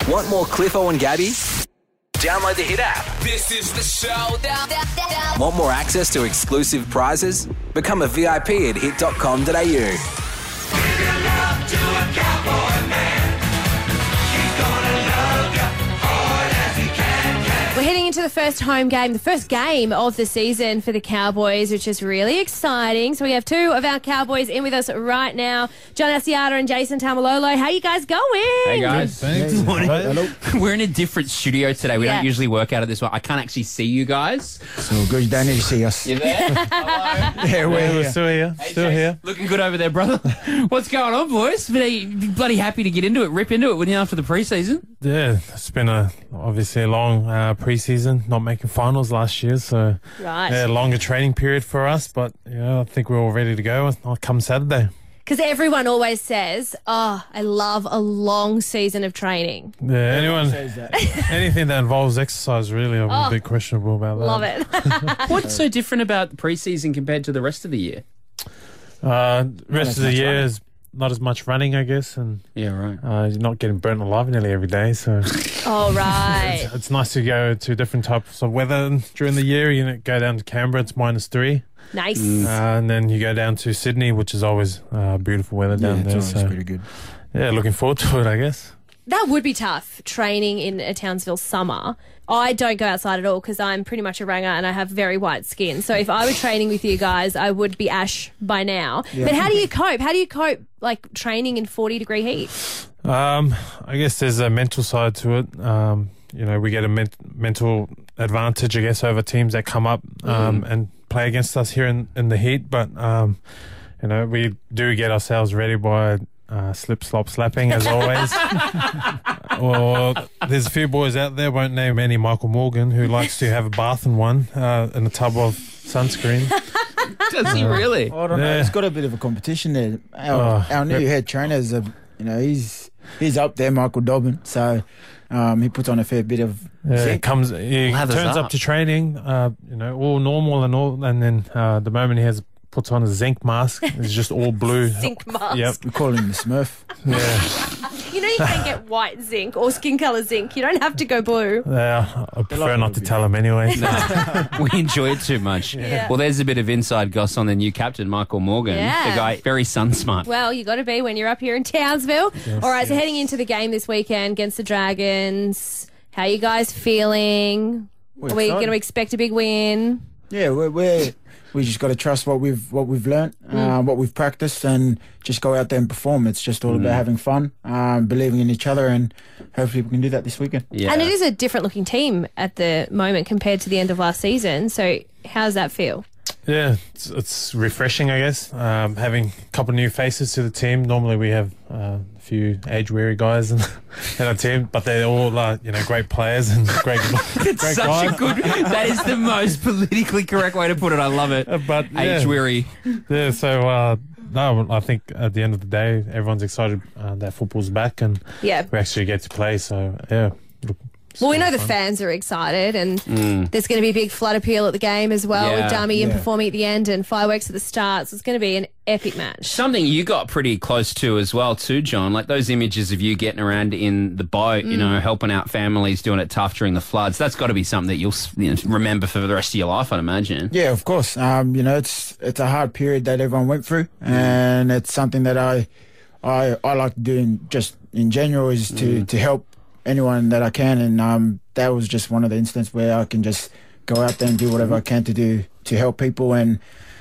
Want more Cliffo and Gabby? Download the Hit app. This is the showdown. Want more access to exclusive prizes? Become a VIP at hit.com.au. We're heading into the first home game, the first game of the season for the Cowboys, which is really exciting. So we have two of our Cowboys in with us right now, John Asiata and Jason Tamalolo. How you guys going? Hey guys, Thanks. Good morning. Hello. We're in a different studio today. We Yeah. don't usually work out of this one. I can't actually see you guys. So good, you don't need to see us. You there? Hello. Yeah, we're We're here. still here. Hey, Still Jason. here. Looking good over there, brother. What's going on, boys? Been bloody happy to get into it, rip into it, wouldn't you, after the preseason? Yeah, it's been obviously a long pre-season, not making finals last year, so Right. yeah, longer training period for us. But I think we're all ready to go. I'll come Saturday. Because everyone always says, oh, I love a long season of training. Yeah, anything that involves exercise, really, I'm a bit questionable about that. Love it. What's so different about the preseason compared to the rest of the year? Rest of the year is not as much running, I guess, and Yeah, right. you're not getting burnt alive nearly every day, so All right. it's nice to go to different types of weather during the year. Go down to Canberra, it's -3. Nice. And then you go down to Sydney, which is always beautiful weather Yeah, down it's there. always So, pretty good. yeah, looking forward to it, I guess. That would be tough, training in a Townsville summer. I don't go outside at all because I'm pretty much a ranger and I have very white skin. So if I were training with you guys, I would be ash by now. But how do you cope? How do you cope, like, training in 40-degree heat? I guess there's a mental side to it. We get a mental advantage, I guess, over teams that come up and play against us here in the heat. But, we do get ourselves ready by slip, slop, slapping, as always. Or there's a few boys out there, won't name any, Michael Morgan, who likes to have a bath in one in a tub of sunscreen. Does he really? I don't know. Yeah. It's got a bit of a competition there. Our new head trainer is he's up there, Michael Dobbin. So he puts on a fair bit of. He turns Lathers up. up to training, all normal and all, and then the moment he puts on a zinc mask, it's just all blue. Zinc mask. Yep. We call him the Smurf. Yeah. You know you can get white zinc or skin colour zinc. You don't have to go blue. Yeah. I prefer not to tell him anyway. We enjoy it too much. Yeah. Well, there's a bit of inside goss on the new captain, Michael Morgan. Yeah. The guy, very sun smart. Well, you got to be when you're up here in Townsville. All right, so heading into the game this weekend against the Dragons, how you guys feeling? We're Are we excited. going to expect a big win? Yeah, we just got to trust what we've learnt, what we've practiced, and just go out there and perform. It's just all about having fun, believing in each other, and hopefully we can do that this weekend. Yeah. And it is a different looking team at the moment compared to the end of last season. So how does that feel? Yeah, it's refreshing, I guess. Having a couple of new faces to the team. Normally we have a few age-weary guys in our team, but they're all great players and great Such guys. a good. That is the most politically correct way to put it. I love it. But yeah, Age weary. yeah. So no, I think at the end of the day, everyone's excited that football's back and Yeah. we actually get to play. So yeah. Well, we know the fans are excited, and there's going to be a big flood appeal at the game as well, Yeah. with Dummy and Yeah. performing at the end and fireworks at the start. So it's going to be an epic match. Something you got pretty close to as well, too, John. Like those images of you getting around in the boat, helping out families, doing it tough during the floods. That's got to be something that you'll remember for the rest of your life, I'd imagine. Yeah, of course. It's a hard period that everyone went through, and it's something that I like to do in general is to help anyone that I can, and that was just one of the instances where I can just go out there and do whatever I can to help people, and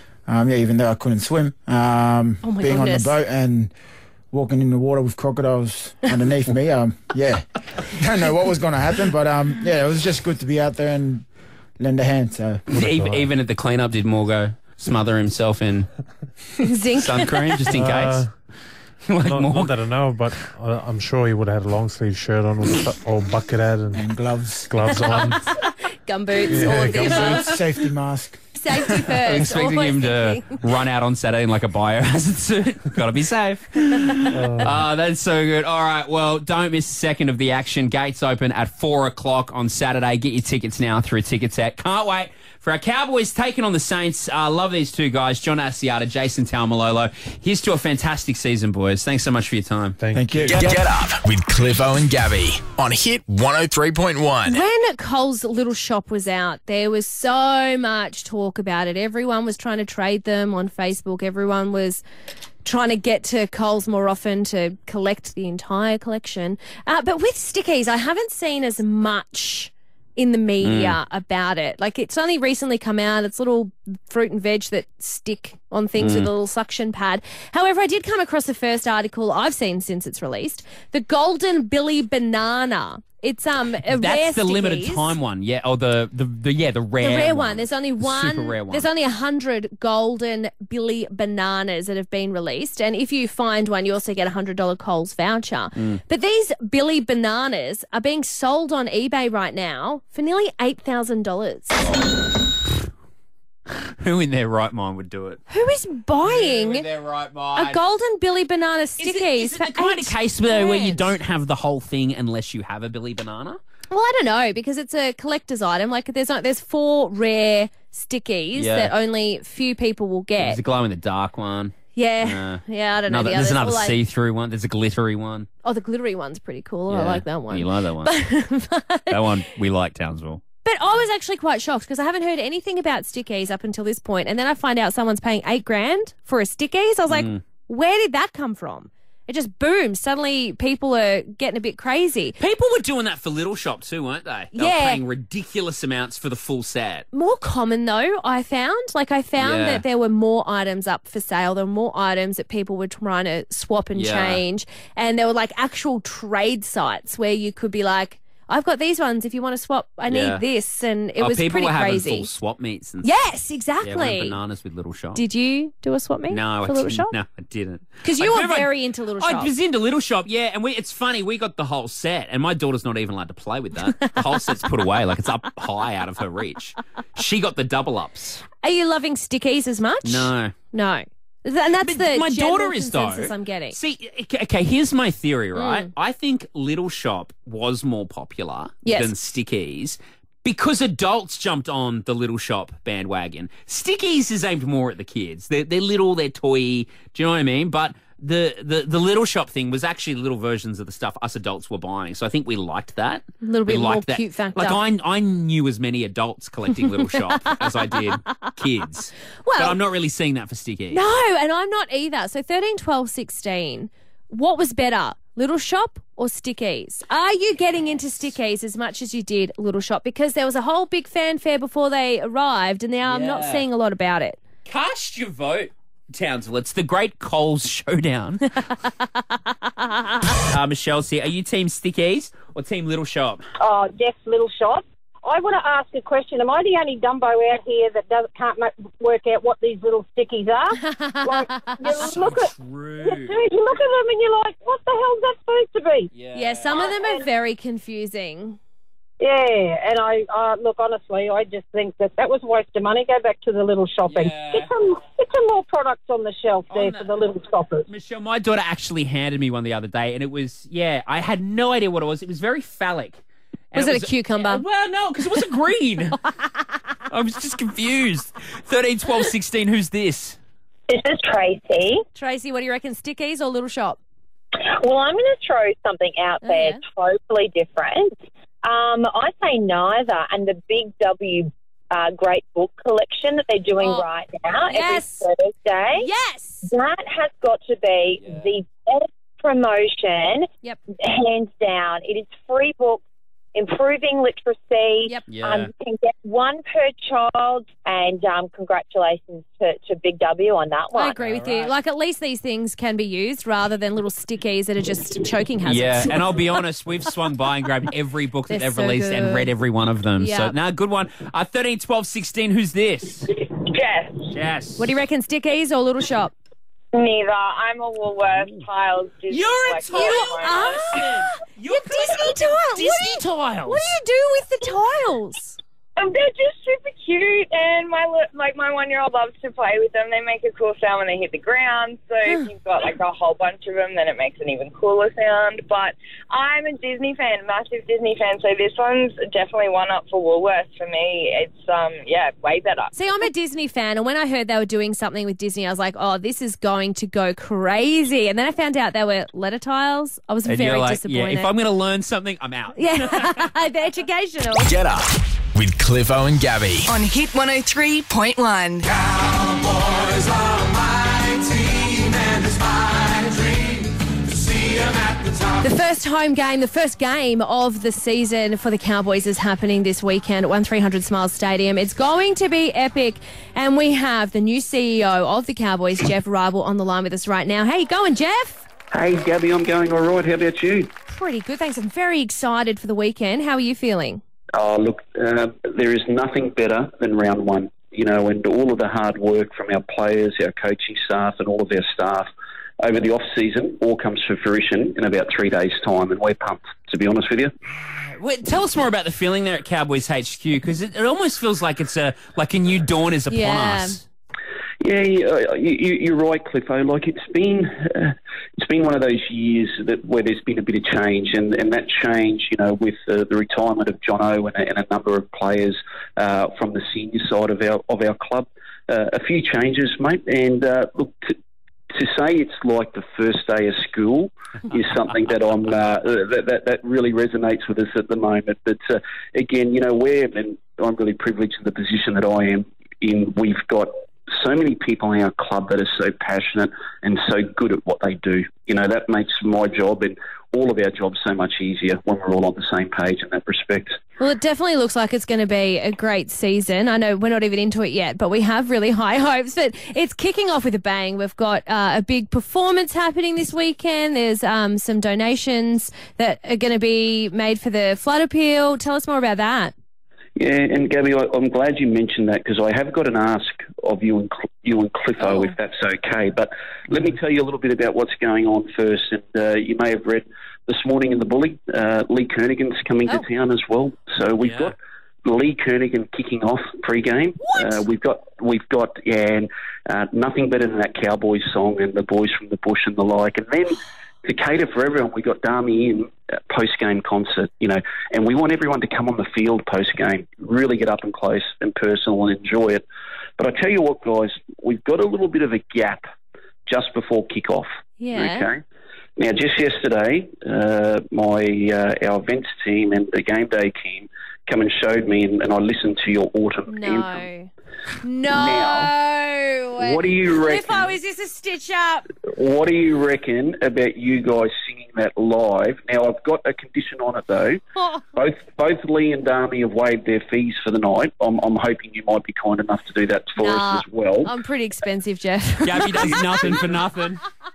even though I couldn't swim, being on goodness. the boat and walking in the water with crocodiles underneath me, don't know what was going to happen, but it was just good to be out there and lend a hand. So Even at the cleanup, did Morgo smother himself in Zinc. sun cream just in case? Not that I know, but I'm sure he would have had a long sleeve shirt on or bucket hat and gloves, gloves on. Gumboots, all of the above. safety mask. Safety first. I'm expecting always him to thinking. run out on Saturday in like a biohazard suit. Gotta be safe. That's so good. All right, well, don't miss a second of the action. Gates open at 4 o'clock on Saturday. Get your tickets now through Ticketek. Can't wait for For our Cowboys taking on the Saints, love these two guys, John Asiata, Jason Taumalolo. Here's to a fantastic season, boys. Thanks so much for your time. Thank you. Get up with Cliffo and Gabby on Hit 103.1. When Coles Little Shop was out, there was so much talk about it. Everyone was trying to trade them on Facebook. Everyone was trying to get to Coles more often to collect the entire collection. But with stickies, I haven't seen as much in the media about it. Like, it's only recently come out. It's little fruit and veg that stick on things with a little suction pad. However, I did come across the first article I've seen since it's released, the Golden Billy Banana. It's a rare That's the stickies. limited time one, yeah. Or the rare The rare one. There's only one. Super rare one. There's only 100 Golden Billy Bananas that have been released, and if you find one, you also get a $100 Coles voucher. But these Billy Bananas are being sold on eBay right now for nearly $8,000. Who in their right mind would do it? Who is buying their right mind? a Golden Billy Banana stickies Is it for the kind of $8,000? case where you don't have the whole thing unless you have a Billy Banana? Well, I don't know, because it's a collector's item. Like, there's 4 rare stickies that only few people will get. There's a glow in the dark one. Yeah, I don't know. The There's others. another Or, like, see-through one. There's a glittery one. Oh, the glittery one's pretty cool. I Yeah. like that one. You like that one? That one we like, Townsville. But I was actually quite shocked because I haven't heard anything about stickies up until this point, and then I find out someone's paying $8,000 for a stickies. I was like, where did that come from? It just boomed. Suddenly, people are getting a bit crazy. People were doing that for Little Shop too, weren't they? They were paying ridiculous amounts for the full set. More common though, I found. Like, I found Yeah. that there were more items up for sale. There were more items that people were trying to swap and change, and there were like actual trade sites where you could be like, I've got these ones. If you want to swap, I need this. And it was people pretty were having crazy. full swap meets and Yes, Yeah, exactly. went bananas with Little Shop. Did you do a swap meet No, for I Little didn't. Shop? No, I didn't. Because you I were remember very into Little Shop. I was into Little Shop, yeah, and it's funny, we got the whole set, and my daughter's not even allowed to play with that. The whole set's put away, like it's up high out of her reach. She got the double-ups. Are you loving stickies as much? No. No. And that's the my general daughter is, though. consensus I'm getting. See, okay, here's my theory, right? I think Little Shop was more popular Yes. than Stickies because adults jumped on the Little Shop bandwagon. Stickies is aimed more at the kids. They're little, they're toy. Do you know what I mean? But the Little Shop thing was actually little versions of the stuff us adults were buying. So I think we liked that. A little We bit more liked that. cute factor. Like, I knew as many adults collecting Little Shop as I did kids. Well- but I'm not really seeing that for Stickies. No, and I'm not either. So 13, 12, 16, what was better, Little Shop or Stickies? Are you getting into Stickies as much as you did Little Shop? Because there was a whole big fanfare before they arrived, and now I'm not Yeah. seeing a lot about it. Cast your vote, Townsville. It's the Great Coles Showdown. Michelle's here. Are you Team Stickies or Team Little Shop? Oh, Jeff Little Shop. I want to ask a question. Am I the only Dumbo out here that can't work out what these little stickies are? Like, you look at True. you look at them and you're like, what the hell's that supposed to be? Yeah, some of them are very confusing. Yeah, and I look, honestly, I just think that was a waste of money. Go back to the little shopping. Yeah. Get some more products on the shelf there for the little shoppers. Michelle, my daughter actually handed me one the other day, and it was, I had no idea what it was. It was very phallic. And Was it a cucumber? Well, no, because it wasn't green. I was just confused. 13, 12, 16, who's this? This is Tracy. Tracy, what do you reckon, Stickies or Little Shop? Well, I'm going to throw something out there totally different. I say neither. And the Big W Great Book Collection that they're doing right now Yes. every Thursday, Yes. that has got to be the best promotion, Yep. hands down. It is free books, improving literacy. Yep. Yeah. You can get one per child, and congratulations to Big W on that one. I agree with you. Like, at least these things can be used rather than little stickies that are just choking hazards. Yeah, and I'll be honest, we've swung by and grabbed every book that They're they've so released and good. read every one of them. So, Yeah. good one. 13, 12, 16, who's this? Yes. Jess. What do you reckon, Stickies or Little Shop? Neither. I'm a Woolworths Tiles Disney. You're a collector. tile person. You're Disney tile. Disney tile. What do you do with the tiles? They're just super cute, and my 1-year-old loves to play with them. They make a cool sound when they hit the ground. So if you've got like a whole bunch of them, then it makes an even cooler sound. But I'm a Disney fan, massive Disney fan. So this one's definitely one up for Woolworths for me. It's way better. See, I'm a Disney fan, and when I heard they were doing something with Disney, I was like, oh, this is going to go crazy. And then I found out they were letter tiles. I was And very you're like, disappointed. yeah, if I'm going to learn something, I'm out. Yeah, they're educational. Get up with Cliffo and Gabby. On Hit 103.1. Cowboys are my team, and it's my dream to see them at the top. The first home game, the first game of the season for the Cowboys is happening this weekend at 1300 Smiles Stadium. It's going to be epic, and we have the new CEO of the Cowboys, Jeff Ribel, on the line with us right now. How you going, Jeff? Hey, Gabby, I'm going all right. How about you? Pretty good, thanks. I'm very excited for the weekend. How are you feeling? Oh, look, there is nothing better than round one, you know, and all of the hard work from our players, our coaching staff and all of our staff over the off-season all comes to fruition in about 3 days' time, and we're pumped, to be honest with you. Wait, tell us more about the feeling there at Cowboys HQ, because it almost feels like it's a new dawn is upon us. Yeah, you're right, Cliffo. Like it's been one of those years where there's been a bit of change, and that change, you know, with the retirement of Jono and a number of players from the senior side of our club, a few changes, mate. And look, to say it's like the first day of school is something that that really resonates with us at the moment. But again, you know, I'm really privileged in the position that I am in. We've got so many people in our club that are so passionate and so good at what they do. You know, that makes my job and all of our jobs so much easier when we're all on the same page in that respect. Well, it definitely looks like it's going to be a great season. I know we're not even into it yet, but we have really high hopes. But it's kicking off with a bang. We've got a big performance happening this weekend. There's some donations that are going to be made for the flood appeal. Tell us more about that. Yeah, and Gabby, I'm glad you mentioned that, because I have got an ask of you and Cliffo, if that's okay. But let me tell you a little bit about what's going on first. And you may have read this morning in the Bully, Lee Kernaghan's coming to town as well. So we've got Lee Kernaghan kicking off pre-game. We've got nothing better than that Cowboys song and the Boys from the Bush and the like. And then to cater for everyone, we got Dami in post-game concert, you know, and we want everyone to come on the field post-game, really get up and close and personal and enjoy it. But I tell you what, guys, we've got a little bit of a gap just before kick-off. Yeah. Okay. Now, just yesterday, our events team and the game day team come and showed me, and I listened to your autumn anthem. No. Now, what do you reckon? Cliffo, is this a stitch up? What do you reckon about you guys singing that live? Now, I've got a condition on it, though. Both Lee and Dami have waived their fees for the night. I'm hoping you might be kind enough to do that for us as well. I'm pretty expensive, Jeff. Gabby does nothing for nothing.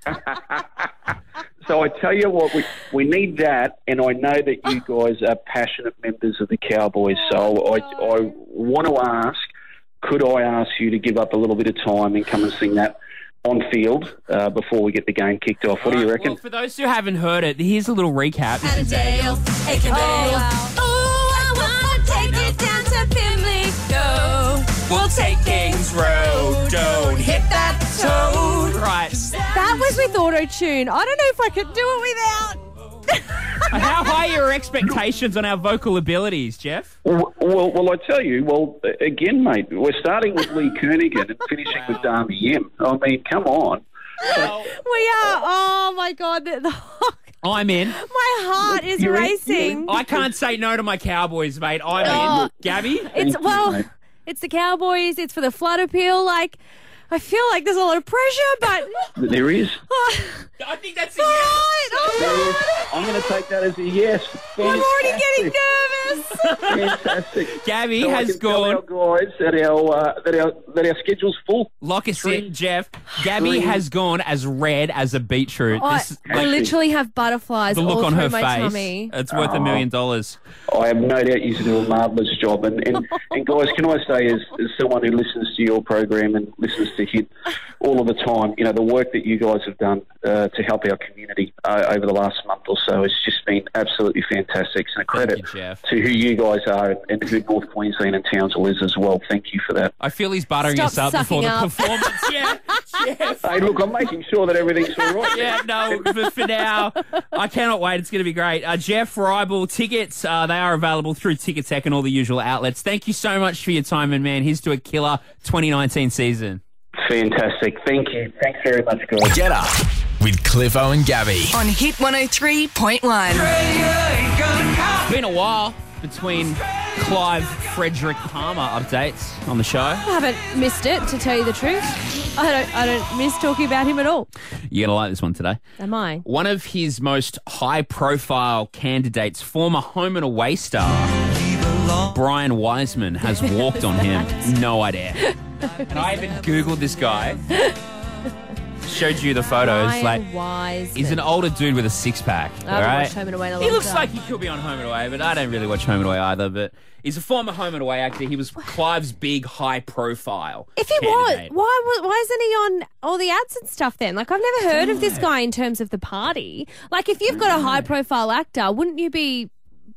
So I tell you what, we need that, and I know that you guys are passionate members of the Cowboys, so I want to ask, could I ask you to give up a little bit of time and come and sing that on field before we get the game kicked off? What do you reckon? Well, for those who haven't heard it, here's a little recap. I want to take it down to Pimlico. We'll take Kings Road, don't hit that toad. Right. That was with auto-tune. I don't know if I could do it without. How high are your expectations on our vocal abilities, Jeff? Well, I tell you, again, mate, we're starting with Lee Kernaghan and finishing with Dami M. I mean, come on. We are. Oh, my God. I'm in. My heart is racing. I can't say no to my Cowboys, mate. I'm in. Gabby? It's the Cowboys. It's for the flood appeal. Like, I feel like there's a lot of pressure, but... There is. I think that's a yes. I'm going to take that as a yes. I'm already getting nervous. Fantastic. Gabby so has gone... Tell our guys that our schedule's full. Lock us in, Jeff. Gabby has gone as red as a beetroot. I literally have butterflies the look all on through her my face. tummy. It's worth $1 million. I have no doubt you do a marvellous job. And guys, can I say, as someone who listens to your program and listens to Hit all of the time, you know, the work that you guys have done to help our community over the last month or so has just been absolutely fantastic. And a credit to who you guys are and who North Queensland and Townsville is as well. Thank you for that. I feel he's buttering us up before the performance. Yeah. Hey, look, I'm making sure that everything's all right. Yeah, no, but for now, I cannot wait. It's going to be great. Jeff Ribel, tickets, they are available through Ticketek and all the usual outlets. Thank you so much for your time, and man, here's to a killer 2019 season. Fantastic. Thank you. Thanks very much, guys. Get up with Cliffo and Gabby. On Hit 103.1. It's been a while between Clive Frederick Palmer updates on the show. I haven't missed it, to tell you the truth. I don't miss talking about him at all. You're going to like this one today. Am I? One of his most high-profile candidates, former home and away star, Brian Wiseman, has walked on him. No idea. And I even Googled this guy. Showed you the photos. Brian Wiseman. He's an older dude with a six-pack. I haven't watched Home and Away in a long He looks time. like he could be on Home and Away, but I don't really watch Home and Away either. But he's a former Home and Away actor. He was Clive's big, high-profile If he was, candidate. why isn't he on all the ads and stuff then? Like, I've never heard of this guy in terms of the party. Like, if you've got a high-profile actor, wouldn't you be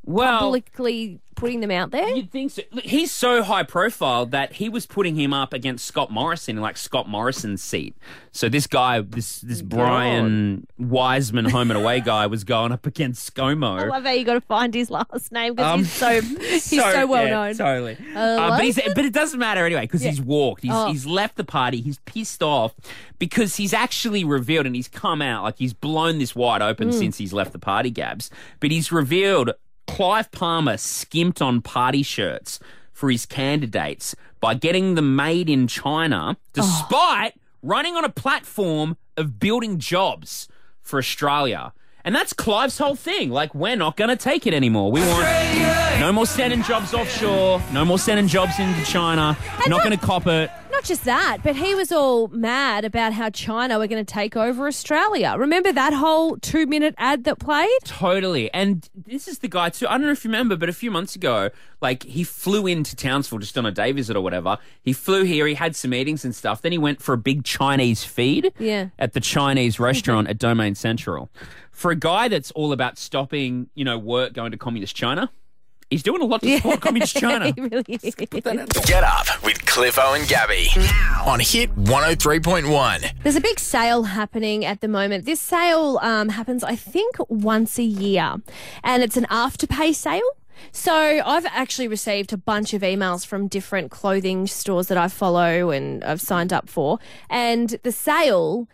publicly putting them out there? You'd think so. Look, he's so high profile that he was putting him up against Scott Morrison in like Scott Morrison's seat. So this guy, this Brian Wiseman home and away guy was going up against ScoMo. I love how you got to find his last name because he's so well known. Totally. But it doesn't matter anyway because he's walked. He's left the party. He's pissed off because he's actually revealed and he's come out like he's blown this wide open since he's left the party, Gabs. But he's revealed Clive Palmer skimped on party shirts for his candidates by getting them made in China despite running on a platform of building jobs for Australia. And that's Clive's whole thing. Like, we're not going to take it anymore. We want no more sending jobs offshore, no more sending jobs into China, not going to cop it. Not just that, but he was all mad about how China were going to take over Australia. Remember that whole 2-minute ad that played? Totally. And this is the guy too. I don't know if you remember, but a few months ago, like, he flew into Townsville just on a day visit or whatever. He flew here, he had some meetings and stuff. Then he went for a big Chinese feed at the Chinese restaurant at Domain Central. For a guy that's all about stopping, work going to communist China, he's doing a lot to support communist China. He really is. Get up with Cliffo and Gabby on Hit 103.1. There's a big sale happening at the moment. This sale happens, I think, once a year, and it's an afterpay sale. So I've actually received a bunch of emails from different clothing stores that I follow and I've signed up for, and the sale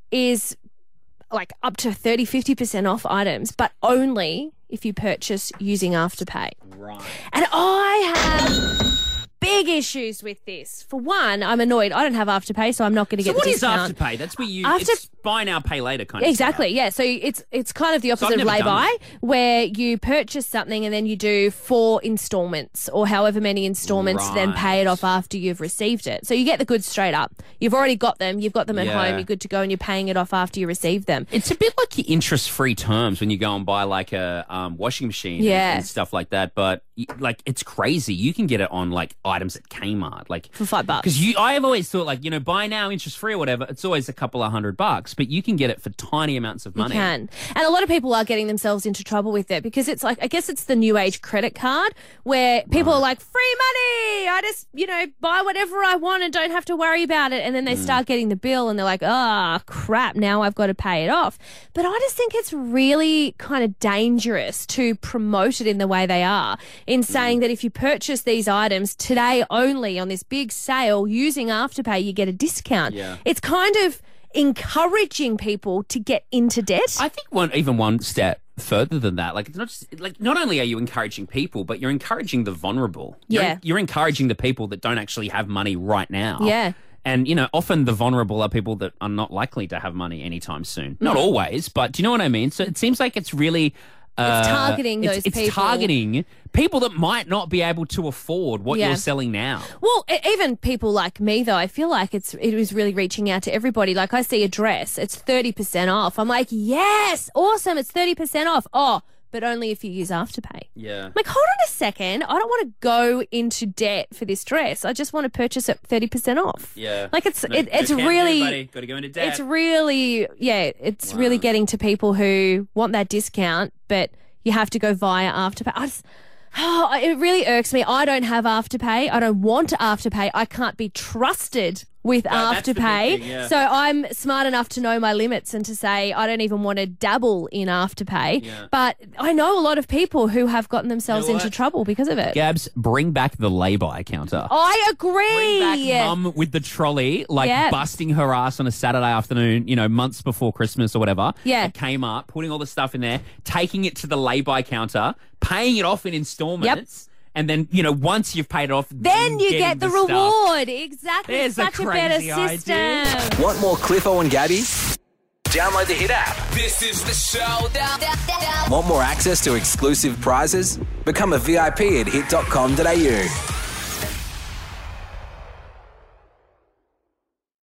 is like up to 30-50% off items, but only if you purchase using Afterpay. Right. And I have big issues with this. For one, I'm annoyed. I don't have Afterpay, so I'm not going to get the discount. So what is Afterpay? That's where it's buy now, pay later kind of Exactly, stuff. yeah. So it's kind of the opposite I've of never done lay-by, where you purchase something and then you do 4 installments or however many installments to then pay it off after you've received it. So you get the goods straight up. You've already got them. You've got them at home. You're good to go and you're paying it off after you receive them. It's a bit like your interest-free terms when you go and buy like a washing machine and stuff like that. But like, it's crazy. You can get it on like items at Kmart, like for $5. Because I have always thought like, buy now, interest-free or whatever. It's always a couple of $100, but you can get it for tiny amounts of money. You can. And a lot of people are getting themselves into trouble with it because it's like, I guess it's the new age credit card where people are like, free money. I just, buy whatever I want and don't have to worry about it. And then they start getting the bill and they're like, crap, now I've got to pay it off. But I just think it's really kind of dangerous to promote it in the way they are, in saying that if you purchase these items today only on this big sale using Afterpay, you get a discount. Yeah. It's kind of encouraging people to get into debt. I think one step further than that. Like, it's not just like, not only are you encouraging people, but you're encouraging the vulnerable. You're encouraging the people that don't actually have money right now. Yeah. And, often the vulnerable are people that are not likely to have money anytime soon. Not always, but do you know what I mean? So it seems like it's really... it's targeting those people. It's targeting people that might not be able to afford what you're selling now. Well, even people like me, though, I feel like it was really reaching out to everybody. Like, I see a dress, it's 30% off. I'm like, yes, awesome, it's 30% off. Oh, but only if you use Afterpay. Yeah. I'm like, hold on a second. I don't want to go into debt for this dress. I just want to purchase it 30% off. Yeah. Like, it's really... Got to go into debt. It's really, really getting to people who want that discount, but you have to go via Afterpay. Oh, it really irks me. I don't have Afterpay. I don't want Afterpay. I can't be trusted with that's the big Afterpay. thing, yeah. So I'm smart enough to know my limits and to say I don't even want to dabble in Afterpay. Yeah. But I know a lot of people who have gotten themselves You know into what? trouble because of it. Gabs, bring back the lay-by counter. I agree. Bring back mum with the trolley, like Yeah. busting her ass on a Saturday afternoon, months before Christmas or whatever. Yeah. It came up, putting all the stuff in there, taking it to the lay-by counter, paying it off in installments. And then, once you've paid it off, Then you getting get the stuff. reward. Exactly. There's a Such a better crazy idea. system. Want more Cliffo and Gabby? Download the Hit app. This is the showdown. Want more access to exclusive prizes? Become a VIP at hit.com.au.